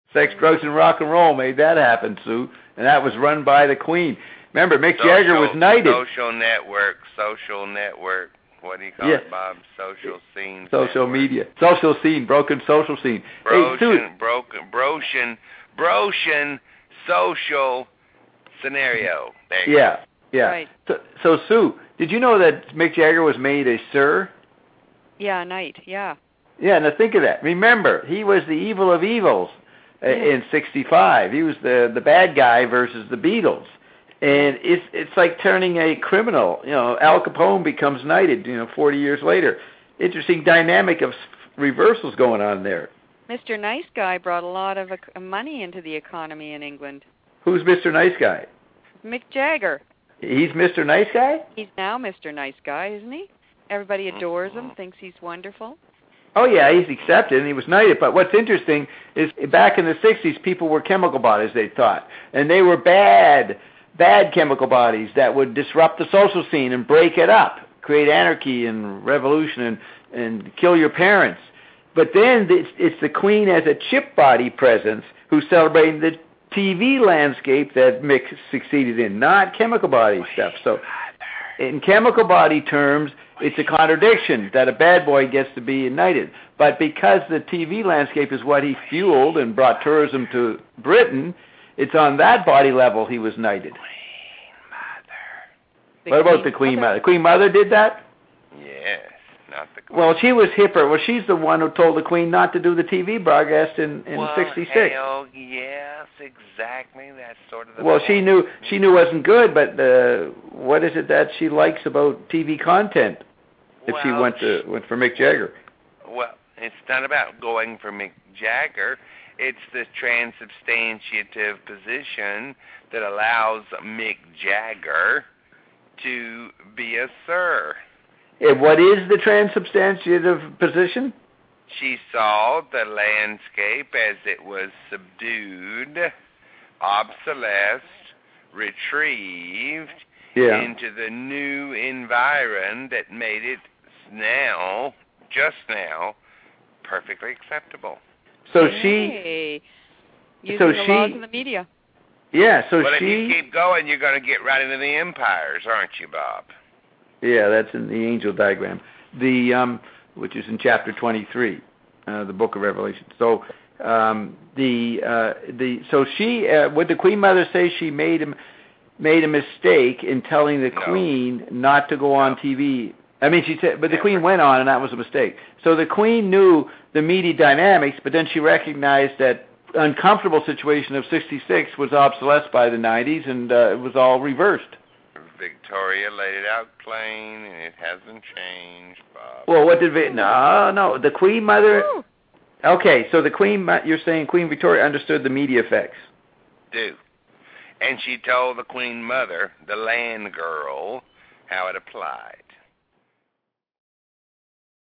Sex, drugs, and rock and roll made that happen, Sue, and that was run by the Queen. Remember, Mick Jagger was knighted. Social network. What do you call it, Bob? Social scene. Social network. media. Social scene. Broken social scene. Broken social scenario. There you go. Yeah. Right. So, Sue, did you know that Mick Jagger was made a Sir? Yeah, knight. Yeah. Yeah, now think of that. Remember, he was the evil of evils in '65. He was the bad guy versus the Beatles. And it's like turning a criminal. Al Capone becomes knighted, 40 years later. Interesting dynamic of reversals going on there. Mr. Nice Guy brought a lot of money into the economy in England. Who's Mr. Nice Guy? Mick Jagger. He's Mr. Nice Guy? He's now Mr. Nice Guy, isn't he? Everybody adores him, thinks he's wonderful. Oh, yeah, he's accepted, and he was knighted. But what's interesting is back in the 60s, people were chemical bodies, they thought. And they were bad chemical bodies that would disrupt the social scene and break it up, create anarchy and revolution and kill your parents. But then it's the Queen as a chip body presence who's celebrating the TV landscape that Mick succeeded in, not chemical body stuff. So in chemical body terms, it's a contradiction that a bad boy gets to be knighted. But because the TV landscape is what he fueled and brought tourism to Britain, it's on that body level he was knighted. What about the Queen Mother? The Queen Mother did that? Yes, not the Queen. Well, she was hipper. Well, she's the one who told the Queen not to do the TV broadcast in '66. Hell, yes, exactly. That's sort of the Well, she knew it wasn't good, but what is it that she likes about TV content if she went for Mick Jagger? Well, it's not about going for Mick Jagger. It's the transubstantiative position that allows Mick Jagger to be a Sir. What is the transubstantiative position? She saw the landscape as it was subdued, obsolesced, retrieved into the new environ that made it just now, perfectly acceptable. So using the laws of the media. Yeah, so if you keep going, you're going to get right into the empires, aren't you, Bob? Yeah, that's in the angel diagram, which is in chapter 23, the Book of Revelation. So so she would the Queen Mother say she made a mistake in telling the Queen not to go on TV? I mean, she said, but the Queen went on, and that was a mistake. So the Queen knew the media dynamics, but then she recognized that uncomfortable situation of '66 was obsolesced by the '90s, and it was all reversed. Victoria laid it out plain, and it hasn't changed, Bob. Well, what did no, the Queen Mother. Ooh. Okay, so the Queen, you're saying Queen Victoria understood the media effects. And she told the Queen Mother, the land girl, how it applied.